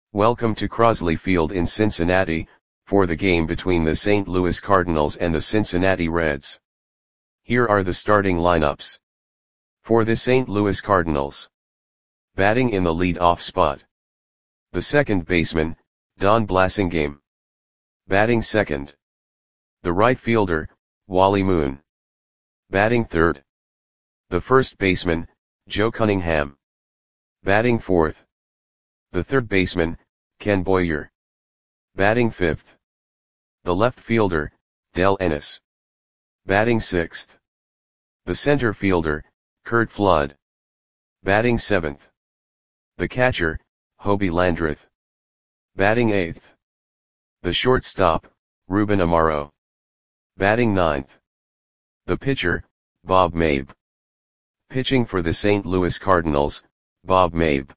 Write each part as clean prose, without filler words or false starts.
Welcome to Crosley Field in Cincinnati, for the game between the St. Louis Cardinals and the Cincinnati Reds. Here are the starting lineups. For the St. Louis Cardinals. Batting in the lead-off spot. The second baseman, Don Blasingame. Batting second. The right fielder, Wally Moon. Batting third. The first baseman, Joe Cunningham. Batting fourth. The third baseman, Ken Boyer. Batting fifth. The left fielder, Del Ennis. Batting sixth. The center fielder, Curt Flood. Batting seventh. The catcher, Hobie Landreth. Batting eighth. The shortstop, Ruben Amaro. Batting ninth. The pitcher, Bob Mabe. Pitching for the St. Louis Cardinals, Bob Mabe.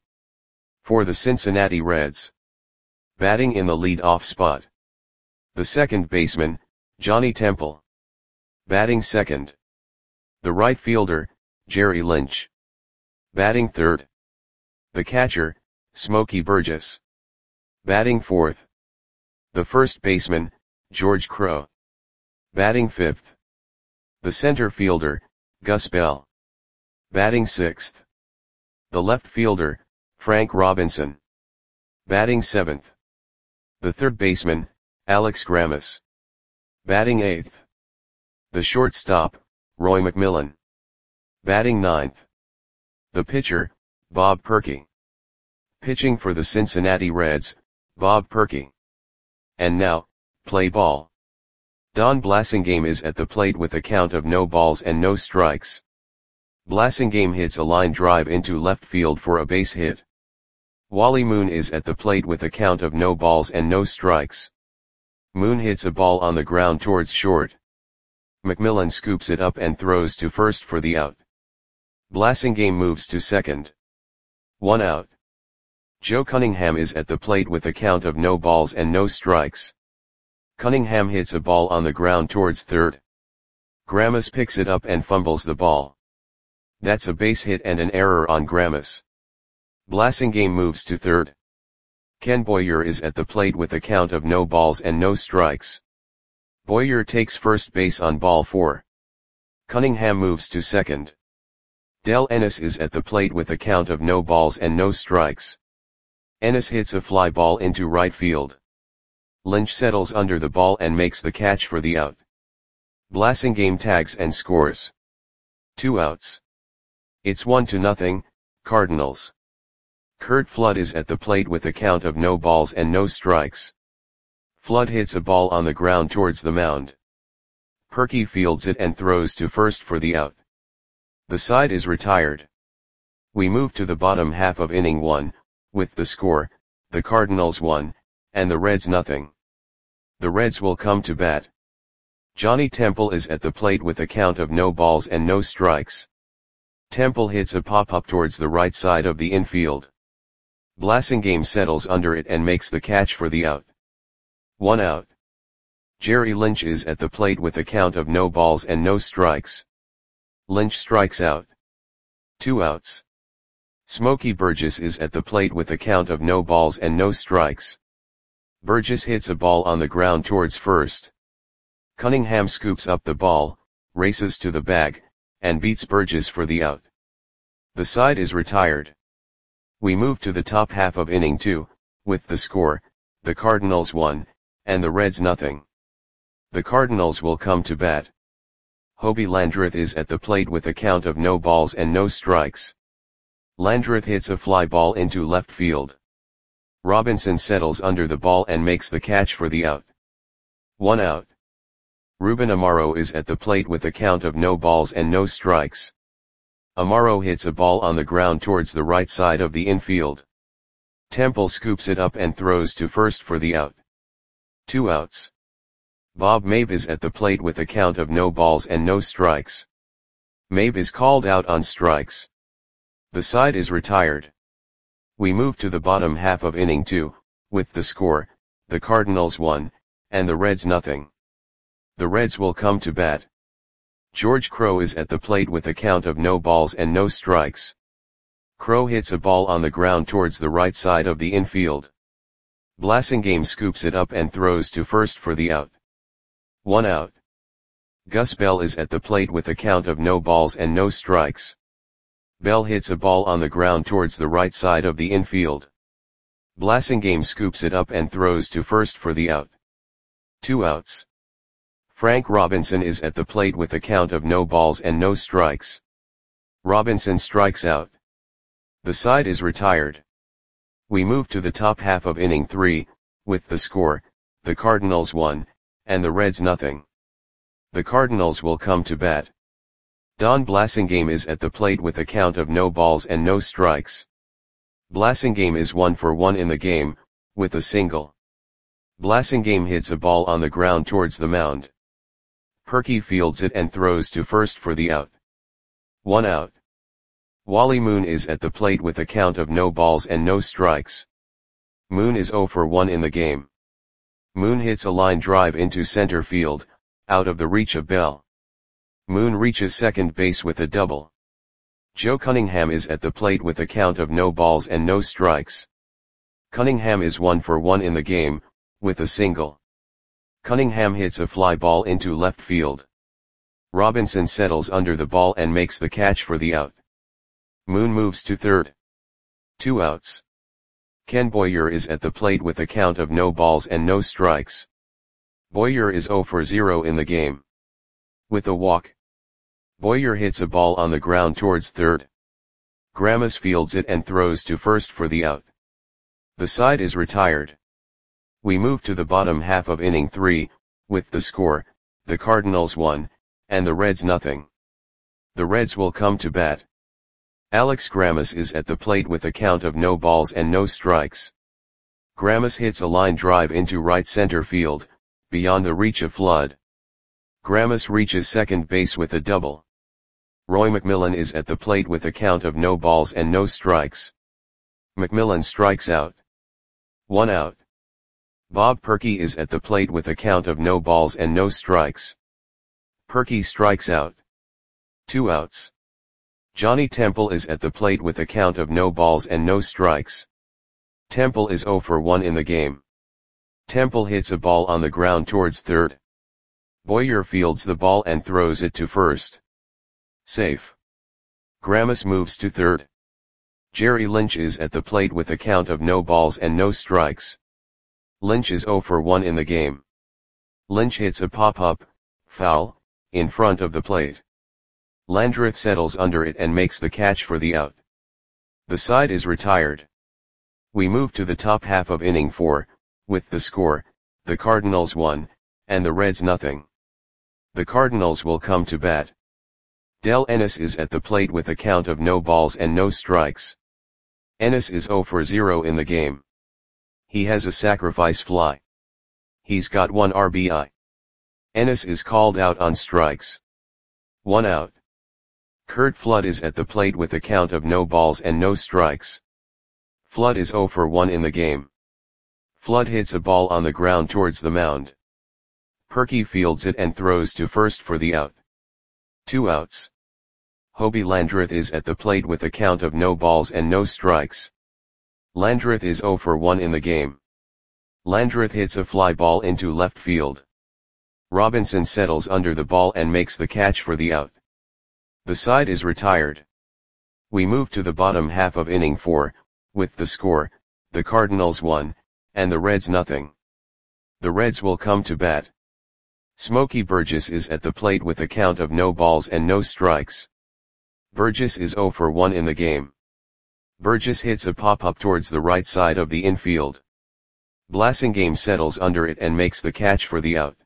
For the Cincinnati Reds. Batting in the lead-off spot. The second baseman, Johnny Temple. Batting second. The right fielder, Jerry Lynch. Batting third. The catcher, Smokey Burgess. Batting fourth. The first baseman, George Crowe. Batting fifth. The center fielder, Gus Bell. Batting sixth. The left fielder, Frank Robinson. Batting seventh. The third baseman, Alex Grammas. Batting eighth. The shortstop, Roy McMillan. Batting ninth. The pitcher, Bob Purkey. Pitching for the Cincinnati Reds, Bob Purkey. And now, play ball. Don Blasingame is at the plate with a count of no balls and no strikes. Blasingame hits a line drive into left field for a base hit. Wally Moon is at the plate with a count of no balls and no strikes. Moon hits a ball on the ground towards short. McMillan scoops it up and throws to first for the out. Blasingame moves to second. 1 out. Joe Cunningham is at the plate with a count of no balls and no strikes. Cunningham hits a ball on the ground towards third. Grammas picks it up and fumbles the ball. That's a base hit and an error on Grammas. Blasingame moves to third. Ken Boyer is at the plate with a count of no balls and no strikes. Boyer takes first base on ball 4. Cunningham moves to second. Del Ennis is at the plate with a count of no balls and no strikes. Ennis hits a fly ball into right field. Lynch settles under the ball and makes the catch for the out. Blasingame tags and scores. 2 outs. It's 1-0, Cardinals. Curt Flood is at the plate with a count of no balls and no strikes. Flood hits a ball on the ground towards the mound. Purkey fields it and throws to first for the out. The side is retired. We move to the bottom half of inning 1, with the score, the Cardinals 1, and the Reds 0. The Reds will come to bat. Johnny Temple is at the plate with a count of no balls and no strikes. Temple hits a pop-up towards the right side of the infield. Blasingame settles under it and makes the catch for the out. 1 out. Jerry Lynch is at the plate with a count of no balls and no strikes. Lynch strikes out. 2 outs. Smokey Burgess is at the plate with a count of no balls and no strikes. Burgess hits a ball on the ground towards first. Cunningham scoops up the ball, races to the bag, and beats Burgess for the out. The side is retired. We move to the top half of inning 2, with the score, the Cardinals 1, and the Reds 0. The Cardinals will come to bat. Hobie Landreth is at the plate with a count of no balls and no strikes. Landreth hits a fly ball into left field. Robinson settles under the ball and makes the catch for the out. 1 out. Ruben Amaro is at the plate with a count of no balls and no strikes. Amaro hits a ball on the ground towards the right side of the infield. Temple scoops it up and throws to first for the out. 2 outs. Bob Mabe is at the plate with a count of no balls and no strikes. Mabe is called out on strikes. The side is retired. We move to the bottom half of inning 2, with the score, the Cardinals 1, and the Reds 0. The Reds will come to bat. George Crowe is at the plate with a count of no balls and no strikes. Crowe hits a ball on the ground towards the right side of the infield. Blasingame scoops it up and throws to first for the out. 1 out. Gus Bell is at the plate with a count of no balls and no strikes. Bell hits a ball on the ground towards the right side of the infield. Blasingame scoops it up and throws to first for the out. 2 outs. Frank Robinson is at the plate with a count of no balls and no strikes. Robinson strikes out. The side is retired. We move to the top half of inning 3, with the score, the Cardinals 1, and the Reds nothing. The Cardinals will come to bat. Don Blasingame is at the plate with a count of no balls and no strikes. Blasingame is 1 for 1 in the game, with a single. Blasingame hits a ball on the ground towards the mound. Perky fields it and throws to first for the out. 1 out. Wally Moon is at the plate with a count of no balls and no strikes. Moon is 0 for 1 in the game. Moon hits a line drive into center field, out of the reach of Bell. Moon reaches second base with a double. Joe Cunningham is at the plate with a count of no balls and no strikes. Cunningham is 1 for 1 in the game, with a single. Cunningham hits a fly ball into left field. Robinson settles under the ball and makes the catch for the out. Moon moves to third. 2 outs. Ken Boyer is at the plate with a count of no balls and no strikes. Boyer is 0 for 0 in the game. With a walk. Boyer hits a ball on the ground towards third. Grammas fields it and throws to first for the out. The side is retired. We move to the bottom half of inning 3, with the score, the Cardinals 1, and the Reds nothing. The Reds will come to bat. Alex Grammas is at the plate with a count of no balls and no strikes. Grammas hits a line drive into right center field, beyond the reach of Flood. Grammas reaches second base with a double. Roy McMillan is at the plate with a count of no balls and no strikes. McMillan strikes out. 1 out. Bob Perky is at the plate with a count of no balls and no strikes. Perky strikes out. 2 outs. Johnny Temple is at the plate with a count of no balls and no strikes. Temple is 0 for 1 in the game. Temple hits a ball on the ground towards third. Boyer fields the ball and throws it to first. Safe. Grammas moves to third. Jerry Lynch is at the plate with a count of no balls and no strikes. Lynch is 0 for 1 in the game. Lynch hits a pop-up, foul, in front of the plate. Landreth settles under it and makes the catch for the out. The side is retired. We move to the top half of inning 4, with the score, the Cardinals 1, and the Reds nothing. The Cardinals will come to bat. Del Ennis is at the plate with a count of no balls and no strikes. Ennis is 0 for 0 in the game. He has a sacrifice fly. He's got 1 RBI. Ennis is called out on strikes. 1 out. Curt Flood is at the plate with a count of no balls and no strikes. Flood is 0 for 1 in the game. Flood hits a ball on the ground towards the mound. Perky fields it and throws to first for the out. 2 outs. Hobie Landreth is at the plate with a count of no balls and no strikes. Landreth is 0 for 1 in the game. Landreth hits a fly ball into left field. Robinson settles under the ball and makes the catch for the out. The side is retired. We move to the bottom half of inning 4, with the score, the Cardinals 1, and the Reds nothing. The Reds will come to bat. Smokey Burgess is at the plate with a count of no balls and no strikes. Burgess is 0 for 1 in the game. Burgess hits a pop-up towards the right side of the infield. Blasingame settles under it and makes the catch for the out.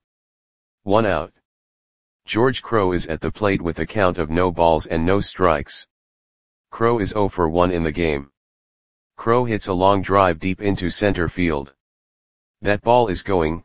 1 out. George Crowe is at the plate with a count of no balls and no strikes. Crowe is 0 for 1 in the game. Crowe hits a long drive deep into center field. That ball is gone.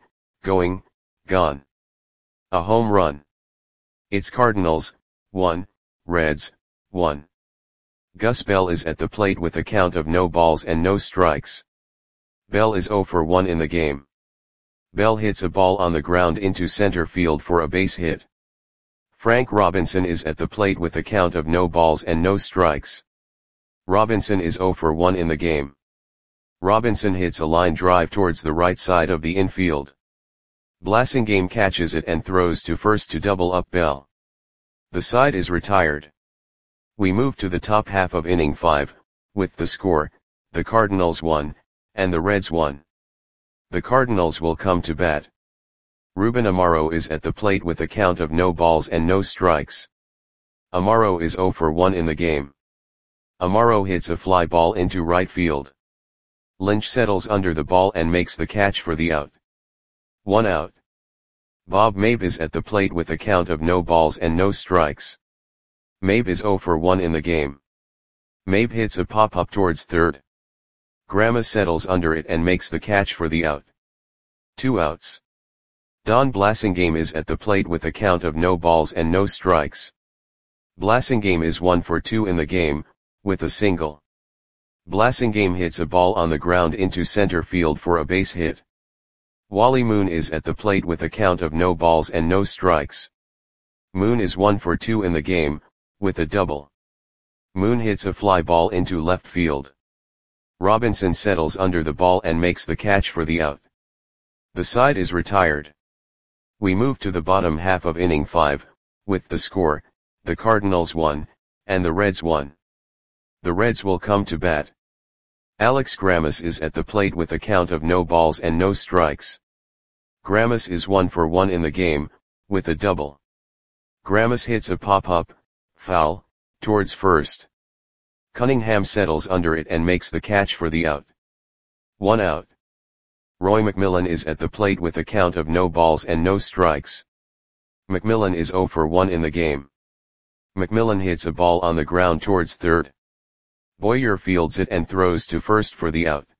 A home run. It's Cardinals, 1, Reds, 1. Gus Bell is at the plate with a count of no balls and no strikes. Bell is 0 for 1 in the game. Bell hits a ball on the ground into center field for a base hit. Frank Robinson is at the plate with a count of no balls and no strikes. Robinson is 0 for 1 in the game. Robinson hits a line drive towards the right side of the infield. Blasingame catches it and throws to first to double up Bell. The side is retired. We move to the top half of inning 5, with the score, the Cardinals 1, and the Reds 1. The Cardinals will come to bat. Ruben Amaro is at the plate with a count of no balls and no strikes. Amaro is 0 for 1 in the game. Amaro hits a fly ball into right field. Lynch settles under the ball and makes the catch for the out. 1 out. Bob Mabe is at the plate with a count of no balls and no strikes. Mabe is 0 for 1 in the game. Mabe hits a pop-up towards third. Grama settles under it and makes the catch for the out. 2 outs. Don Blasingame is at the plate with a count of no balls and no strikes. Blasingame is 1 for 2 in the game, with a single. Blasingame hits a ball on the ground into center field for a base hit. Wally Moon is at the plate with a count of no balls and no strikes. Moon is 1 for 2 in the game, with a double. Moon hits a fly ball into left field. Robinson settles under the ball and makes the catch for the out. The side is retired. We move to the bottom half of inning 5, with the score, the Cardinals 1, and the Reds 1. The Reds will come to bat. Alex Grammas is at the plate with a count of no balls and no strikes. Grammas is 1 for 1 in the game, with a double. Grammas hits a pop-up, foul, towards first. Cunningham settles under it and makes the catch for the out. 1 out. Roy McMillan is at the plate with a count of no balls and no strikes. McMillan is 0 for 1 in the game. McMillan hits a ball on the ground towards third. Boyer fields it and throws to first for the out.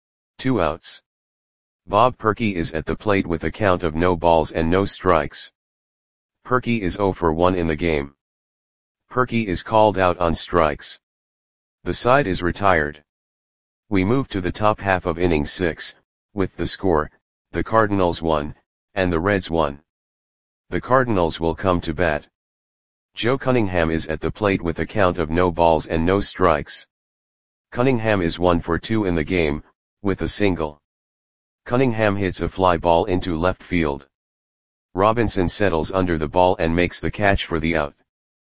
2 outs. Bob Perky is at the plate with a count of no balls and no strikes. Perky is 0 for 1 in the game. Perky is called out on strikes. The side is retired. We move to the top half of inning 6, with the score, the Cardinals 1, and the Reds 1. The Cardinals will come to bat. Joe Cunningham is at the plate with a count of no balls and no strikes. Cunningham is 1 for 2 in the game, with a single. Cunningham hits a fly ball into left field. Robinson settles under the ball and makes the catch for the out.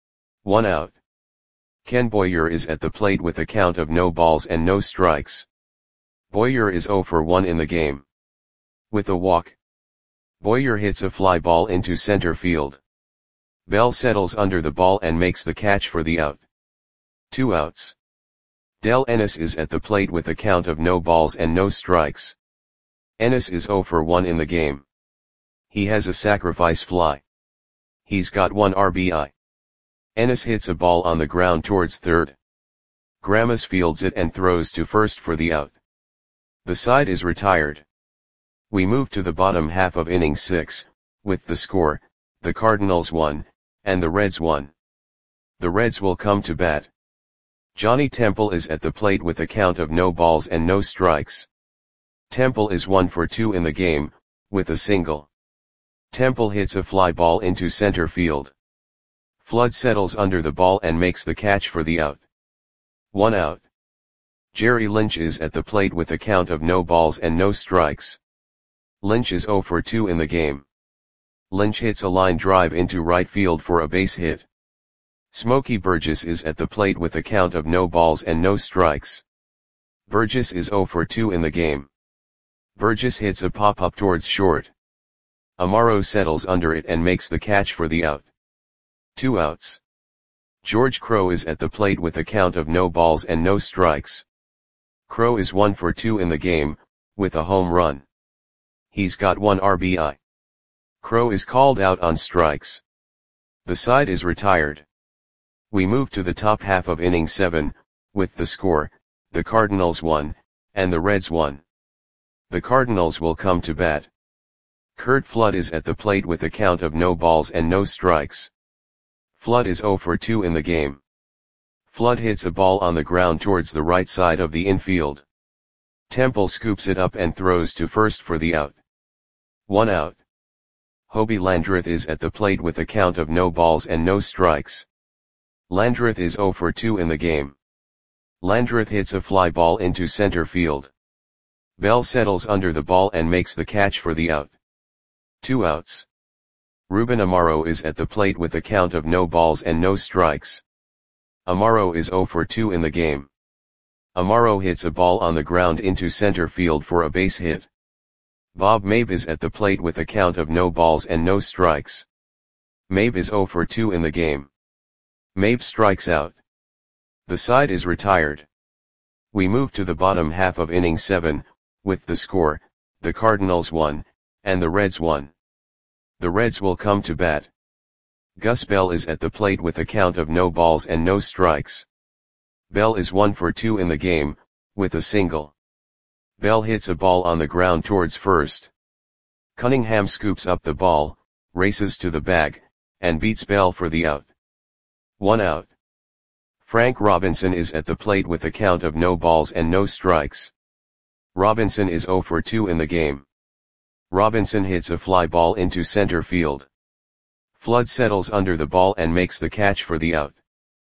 1 out. Ken Boyer is at the plate with a count of no balls and no strikes. Boyer is 0 for 1 in the game. With a walk. Boyer hits a fly ball into center field. Bell settles under the ball and makes the catch for the out. 2 outs. Del Ennis is at the plate with a count of no balls and no strikes. Ennis is 0 for 1 in the game. He has a sacrifice fly. He's got 1 RBI. Ennis hits a ball on the ground towards third. Grammas fields it and throws to first for the out. The side is retired. We move to the bottom half of inning 6, with the score, the Cardinals 1, and the Reds 1. The Reds will come to bat. Johnny Temple is at the plate with a count of no balls and no strikes. Temple is 1 for 2 in the game, with a single. Temple hits a fly ball into center field. Flood settles under the ball and makes the catch for the out. 1 out. Jerry Lynch is at the plate with a count of no balls and no strikes. Lynch is 0 for 2 in the game. Lynch hits a line drive into right field for a base hit. Smokey Burgess is at the plate with a count of no balls and no strikes. Burgess is 0 for 2 in the game. Burgess hits a pop-up towards short. Amaro settles under it and makes the catch for the out. 2 outs. George Crowe is at the plate with a count of no balls and no strikes. Crowe is 1 for 2 in the game, with a home run. He's got 1 RBI. Crowe is called out on strikes. The side is retired. We move to the top half of inning 7, with the score, the Cardinals 1, and the Reds 1. The Cardinals will come to bat. Curt Flood is at the plate with a count of no balls and no strikes. Flood is 0 for 2 in the game. Flood hits a ball on the ground towards the right side of the infield. Temple scoops it up and throws to first for the out. 1 out. Hobie Landreth is at the plate with a count of no balls and no strikes. Landreth is 0 for 2 in the game. Landreth hits a fly ball into center field. Bell settles under the ball and makes the catch for the out. 2 outs. Ruben Amaro is at the plate with a count of no balls and no strikes. Amaro is 0 for 2 in the game. Amaro hits a ball on the ground into center field for a base hit. Bob Mabe is at the plate with a count of no balls and no strikes. Mabe is 0 for 2 in the game. Mabe strikes out. The side is retired. We move to the bottom half of inning 7, with the score, the Cardinals 1, and the Reds 1. The Reds will come to bat. Gus Bell is at the plate with a count of no balls and no strikes. Bell is 1 for 2 in the game, with a single. Bell hits a ball on the ground towards first. Cunningham scoops up the ball, races to the bag, and beats Bell for the out. 1 out. Frank Robinson is at the plate with a count of no balls and no strikes. Robinson is 0 for 2 in the game. Robinson hits a fly ball into center field. Flood settles under the ball and makes the catch for the out.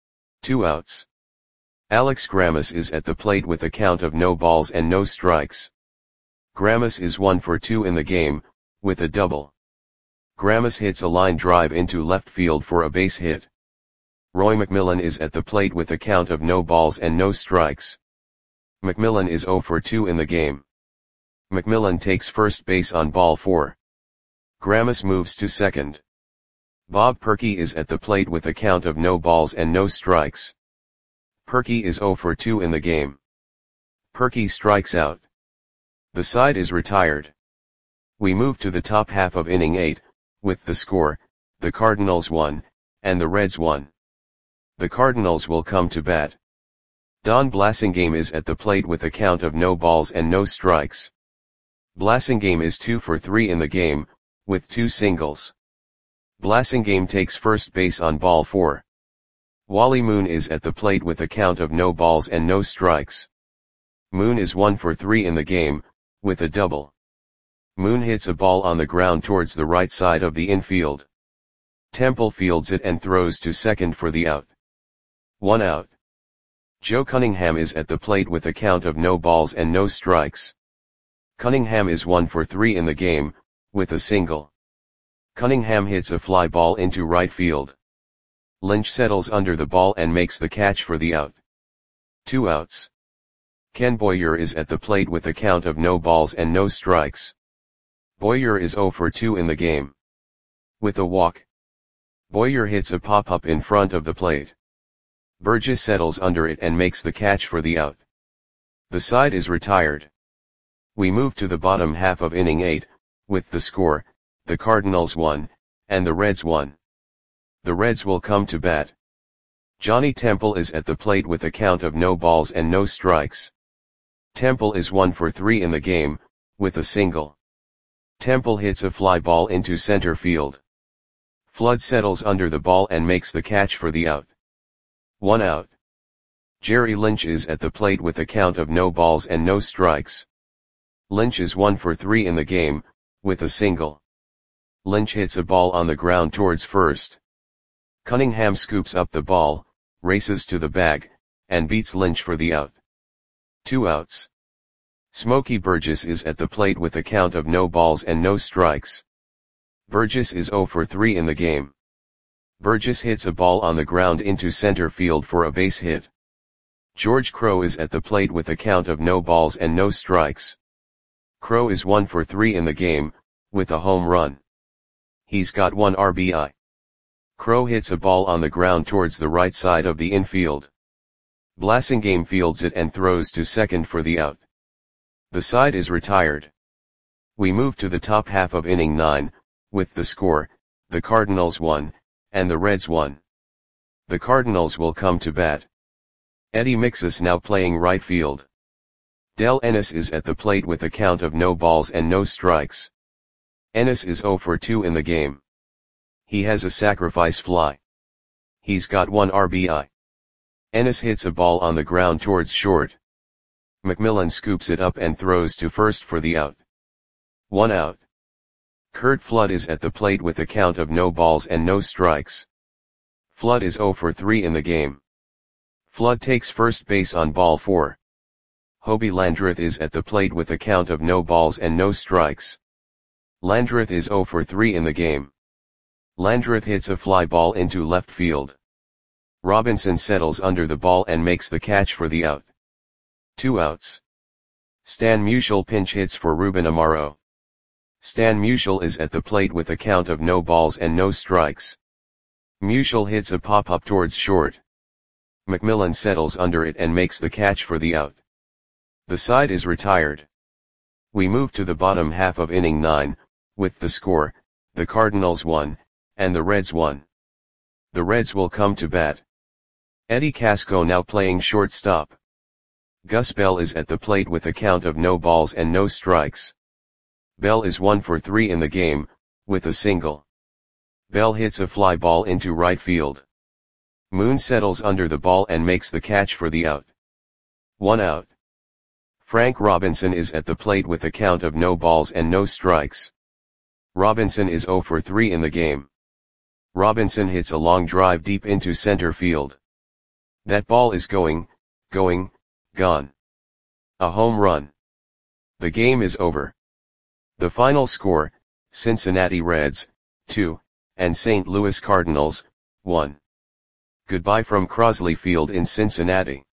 2 outs. Alex Grammas is at the plate with a count of no balls and no strikes. Grammas is 1 for 2 in the game, with a double. Grammas hits a line drive into left field for a base hit. Roy McMillan is at the plate with a count of no balls and no strikes. McMillan is 0 for 2 in the game. McMillan takes first base on ball 4. Grammas moves to second. Bob Perky is at the plate with a count of no balls and no strikes. Perky is 0 for 2 in the game. Perky strikes out. The side is retired. We move to the top half of inning 8, with the score, the Cardinals 1, and the Reds 1. The Cardinals will come to bat. Don Blasingame is at the plate with a count of no balls and no strikes. Blasingame is 2 for 3 in the game, with 2 singles. Blasingame takes first base on ball 4. Wally Moon is at the plate with a count of no balls and no strikes. Moon is 1 for 3 in the game, with a double. Moon hits a ball on the ground towards the right side of the infield. Temple fields it and throws to second for the out. 1 out. Joe Cunningham is at the plate with a count of no balls and no strikes. Cunningham is 1 for 3 in the game, with a single. Cunningham hits a fly ball into right field. Lynch settles under the ball and makes the catch for the out. 2 outs. Ken Boyer is at the plate with a count of no balls and no strikes. Boyer is 0 for 2 in the game. With a walk. Boyer hits a pop-up in front of the plate. Burgess settles under it and makes the catch for the out. The side is retired. We move to the bottom half of inning 8, with the score, the Cardinals 1, and the Reds 1. The Reds will come to bat. Johnny Temple is at the plate with a count of no balls and no strikes. Temple is 1 for 3 in the game, with a single. Temple hits a fly ball into center field. Flood settles under the ball and makes the catch for the out. 1 out. Jerry Lynch is at the plate with a count of no balls and no strikes. Lynch is 1 for 3 in the game, with a single. Lynch hits a ball on the ground towards first. Cunningham scoops up the ball, races to the bag, and beats Lynch for the out. 2 outs. Smokey Burgess is at the plate with a count of no balls and no strikes. Burgess is 0 for 3 in the game. Burgess hits a ball on the ground into center field for a base hit. George Crowe is at the plate with a count of no balls and no strikes. Crowe is 1 for 3 in the game, with a home run. He's got 1 RBI. Crowe hits a ball on the ground towards the right side of the infield. Blasingame fields it and throws to second for the out. The side is retired. We move to the top half of inning 9, with the score, the Cardinals 1, and the Reds 1. The Cardinals will come to bat. Eddie Mixus now playing right field. Del Ennis is at the plate with a count of no balls and no strikes. Ennis is 0 for 2 in the game. He has a sacrifice fly. He's got 1 RBI. Ennis hits a ball on the ground towards short. McMillan scoops it up and throws to first for the out. 1 out. Curt Flood is at the plate with a count of no balls and no strikes. Flood is 0 for 3 in the game. Flood takes first base on ball 4. Hobie Landreth is at the plate with a count of no balls and no strikes. Landreth is 0 for 3 in the game. Landreth hits a fly ball into left field. Robinson settles under the ball and makes the catch for the out. 2 outs. Stan Musial pinch hits for Ruben Amaro. Stan Musial is at the plate with a count of no balls and no strikes. Musial hits a pop-up towards short. McMillan settles under it and makes the catch for the out. The side is retired. We move to the bottom half of inning 9, with the score, the Cardinals 1, and the Reds 1. The Reds will come to bat. Eddie Casco now playing shortstop. Gus Bell is at the plate with a count of no balls and no strikes. Bell is 1 for 3 in the game, with a single. Bell hits a fly ball into right field. Moon settles under the ball and makes the catch for the out. 1 out. Frank Robinson is at the plate with a count of no balls and no strikes. Robinson is 0 for 3 in the game. Robinson hits a long drive deep into center field. That ball is going, gone. A home run. The game is over. The final score, Cincinnati Reds, 2, and St. Louis Cardinals, 1. Goodbye from Crosley Field in Cincinnati.